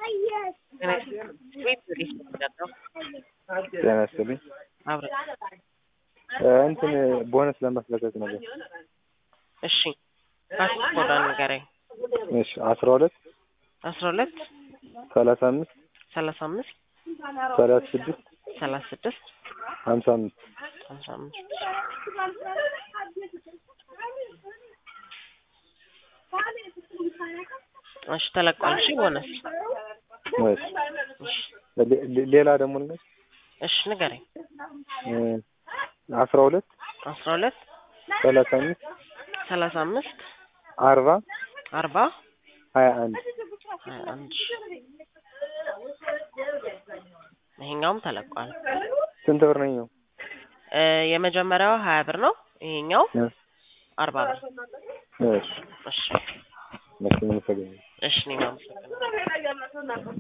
ጤና ይስጥልኝ። እንትን ቦነስ ለማስለቀቅ ነበር። እሺ ፓስፖርት ንገረኝ። እሺ 12 35 35 36 55 እሺ ተለቋል። እሺ ቦነስ ሌላ ደግሞ ነገር እሺ ንገረኝ። 12 35 35 40 21 ይሄኛውም ተለቋል። ስንት ብር ነው? የመጀመሪያው 20 ብር ነው። ይሄኛው 40 ብር። እሺ እሺ መስሎኝ። እሺ ነው።